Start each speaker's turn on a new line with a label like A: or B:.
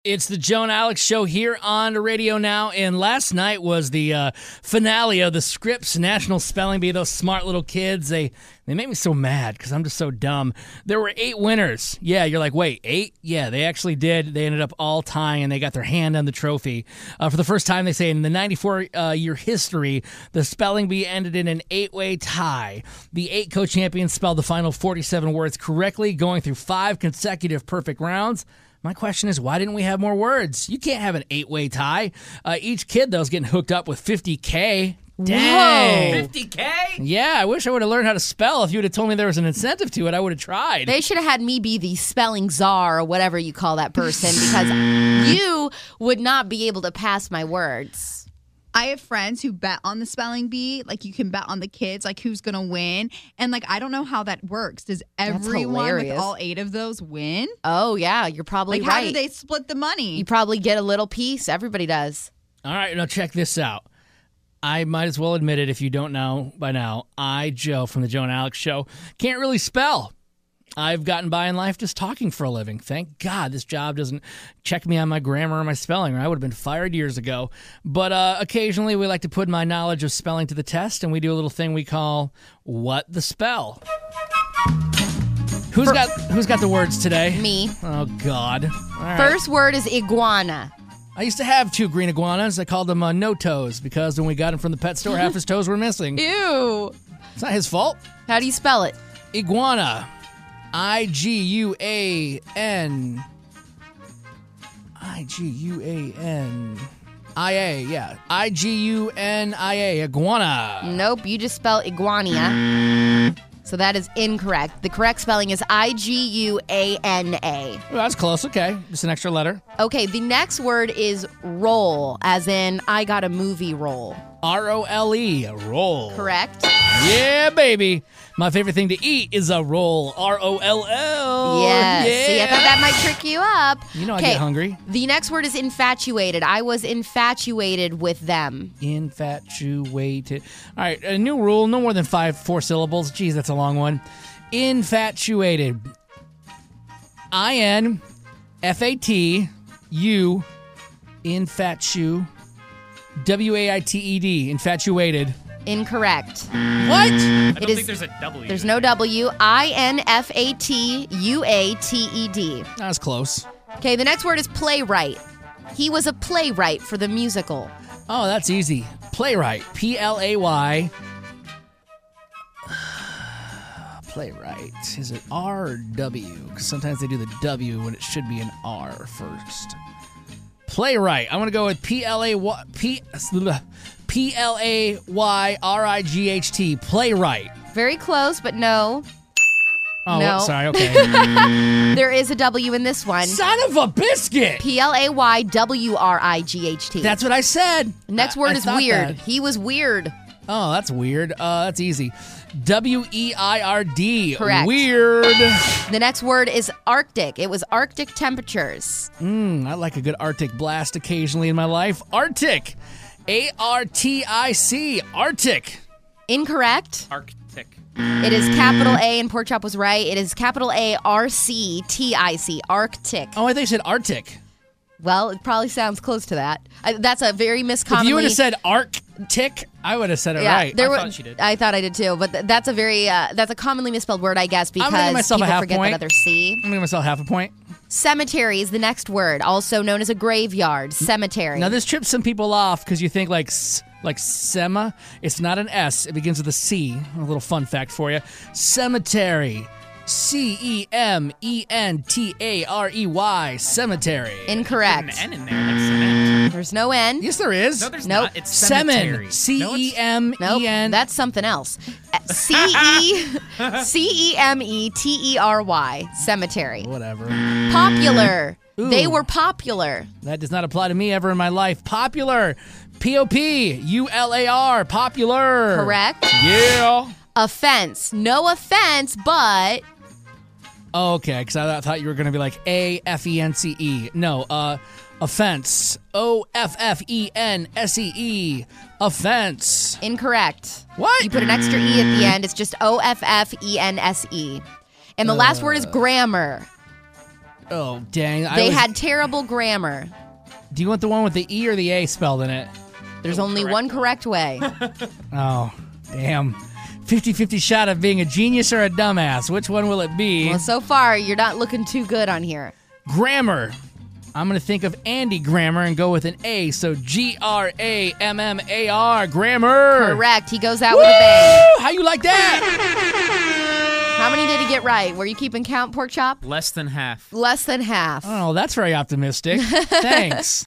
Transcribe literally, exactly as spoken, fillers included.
A: It's the Joe and Alex Show here on the radio now, and last night was the uh, finale of the Scripps National Spelling Bee. Those smart little kids, they they make me so mad because I'm just so dumb. There were eight winners. Yeah, you're like, wait, eight? Yeah, they actually did. They ended up all tying, and they got their hand on the trophy. Uh, for the first time, they say, in the ninety-four-year uh, history, the Spelling Bee ended in an eight-way tie. The eight co-champions spelled the final forty-seven words correctly, going through five consecutive perfect rounds. My question is, why didn't we have more words? You can't have an eight-way tie. Uh, each kid, though, is getting hooked up with fifty K. Dang.
B: Whoa. fifty K?
A: Yeah, I wish I would have learned how to spell. If you would have told me there was an incentive to it, I would have tried.
C: They should have had me be the spelling czar or whatever you call that person because you would not be able to pass my words.
D: I have friends who bet on the spelling bee. Like, you can bet on the kids, like, who's going to win. And, like, I don't know how that works. Does everyone with all eight of those win?
C: Oh, yeah. You're probably
D: like,
C: right.
D: How do they split the money?
C: You probably get a little piece. Everybody does.
A: All right, now check this out. I might as well admit it if you don't know by now. I, Joe, from the Joe and Alex Show, can't really spell. I've gotten by in life just talking for a living. Thank God this job doesn't check me on my grammar or my spelling, or I would have been fired years ago. But uh, occasionally we like to put my knowledge of spelling to the test, and we do a little thing we call What the Spell. Who's
C: For-
A: got Who's got the words today?
C: Me.
A: Oh, God. All right.
C: First word is iguana.
A: I used to have two green iguanas. I called them uh, No Toes because when we got him from the pet store, half his toes were missing.
C: Ew.
A: It's not his fault.
C: How do you spell it?
A: Iguana. I G U A N. I G U A N. I A, yeah. I G U N I A, iguana.
C: Nope, you just spell iguania. So that is incorrect. The correct spelling is I G U A N A.
A: Well, that's close, okay. Just an extra letter.
C: Okay, the next word is roll, as in I got a movie role.
A: R O L E, roll.
C: Correct?
A: Yeah, baby. My favorite thing to eat is a roll. R O L L.
C: Yes.
A: Yeah.
C: See, I thought that might trick you up.
A: You know I
C: Okay,
A: get hungry.
C: The next word is infatuated. I was infatuated with them.
A: Infatuated. All right, a new rule, no more than five, four syllables. Geez, that's a long one. Infatuated. I N F A T U infatu W A I T E D, infatuated.
C: Incorrect.
A: What?
B: I don't
C: is-
B: think there's a W.
C: There's
B: there.
C: no W. I N F A T U A T E D.
A: That was close.
C: Okay, the next word is playwright. He was a playwright for the musical.
A: Oh, that's easy. Playwright. P L A Y. Playwright. Is it R or W? Because sometimes they do the W when it should be an R first. Playwright. I'm going to go with P L A Y. P. P L A Y R I G H T. Playwright.
C: Very close, but no.
A: Oh,
C: No.
A: sorry. Okay.
C: There is a W in this one.
A: Son of a biscuit.
C: P L A Y W R I G H T.
A: That's what I said.
C: Next
A: I-
C: word
A: I
C: is
A: thought
C: weird.
A: that.
C: He was weird.
A: Oh, that's weird. Uh, that's easy. W E I R D.
C: Correct.
A: Weird.
C: The next word is Arctic. It was Arctic temperatures.
A: Mm, I like a good Arctic blast occasionally in my life. Arctic. A R T I C. Arctic.
C: Incorrect.
B: Arctic.
C: It is capital A, and Pork Chop was right. It is capital A R C T I C. Arctic.
A: Oh, I think you said Arctic.
C: Well, it probably sounds close to that. I, that's a very miscommonly...
A: If you would have said Arctic, I would have said it
C: yeah,
A: right.
C: There
B: I
C: were,
B: thought she did.
C: I thought I did too, but th- that's a very uh, that's a commonly misspelled word, I guess, because
A: gonna give myself a
C: people
A: half
C: forget
A: point.
C: that other C.
A: I'm going to give myself half a point.
C: Cemetery is the next word, also known as a graveyard. Cemetery.
A: Now, this trips some people off because you think like s- like Sema. It's not an S. It begins with a C. A little fun fact for you. Cemetery. C E M E N T A R E Y. Cemetery.
C: Incorrect.
B: An N in there, like cement.
C: There's no N.
A: Yes, there is.
B: No, there's
C: Nope.
B: not. It's cemetery.
A: Semen. C
B: No,
A: E
B: it's-
A: M
C: Nope,
A: E N.
C: that's something else. C E C E M E T E R Y. Cemetery.
A: Whatever.
C: Popular.
A: Ooh.
C: They were popular.
A: That does not apply to me ever in my life. Popular. P O P U L A R. Popular.
C: Correct.
A: Yeah.
C: Offense. No offense, but
A: Oh, okay, because I thought you were going to be like A F E N C E. No, uh, offense. O F F E N S E E. Offense.
C: incorrect.
A: What?
C: You put an extra E at the end. It's just O F F E N S E. And the last word is grammar.
A: Oh, dang. I
C: They
A: was-
C: had terrible grammar.
A: Do you want the one with the E or the A spelled in it?
C: There's only one correct way.
A: Oh, damn. fifty-fifty shot of being a genius or a dumbass. Which one will it be?
C: Well, so far, you're not looking too good on here.
A: Grammar. I'm going to think of Andy Grammer and go with an A. So G R A M M A R. Grammar.
C: Correct. He goes out with a bang.
A: Woo! How you like that?
C: How many did he get right? Were you keeping count, Pork Chop?
B: Less than half.
C: Less than half.
A: Oh, that's very optimistic. Thanks.